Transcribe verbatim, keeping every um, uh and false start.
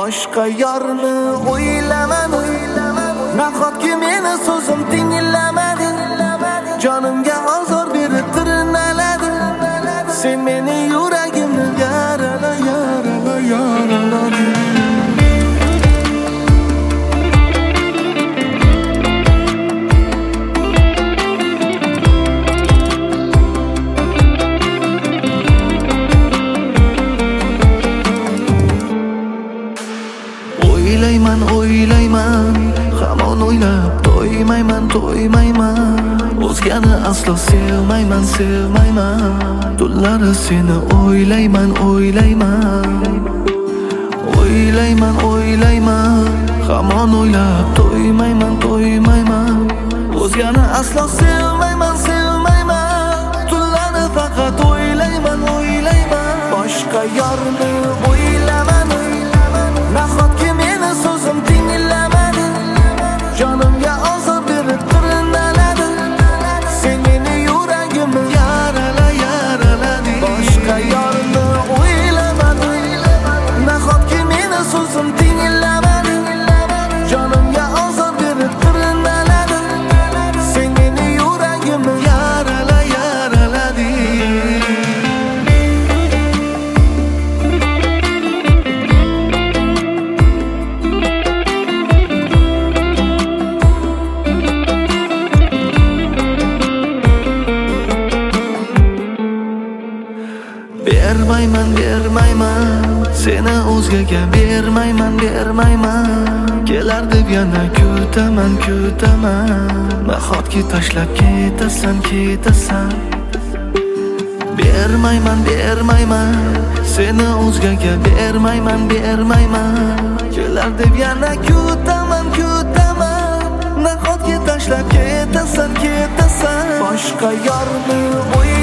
boshqa yorni o'ylamadim. Nahotki meni so'zim tinglamading, jonimga ozor berib tirnalading. Sen meni yuragimni yarala yarala yaralading. O'ylayman, o'ylayman, hamon o'ylab to'ymayman, to'ymayman. O'zgani aslo sevmayman, sevmayman. Tunlari seni o'ylayman, o'ylayman. O'ylayman, o'ylayman, hamon o'ylab to'ymayman, to'ymayman. O'zgani aslo sevmayman, sevmayman. Tunlari faqat o'ylayman, o'ylayman. Boshqa yorni o'ylamadim. Nahotki meni so'zim tinglamading, jonimga ozor berib tirnalading. Sen meni yuragimni yarala yaralading. Boshqa yorni o'ylamadim. Nahotki meni so'zim tinglamading, jonimga ozor berib tirnalading. Sen meni yuragimni yarala yaralading. Bermayman, bermayman, seni o'zgaga bermayman, bermayman. Kelar deb yana kutaman, kutaman. Nahotki tashlab ketasan, ketasan. Bermayman, bermayman, seni o'zgaga bermayman, bermayman. Kelar deb yana kutaman, kutaman. Nahotki tashlab ketasan, ketasan. Boshqa yorni o'y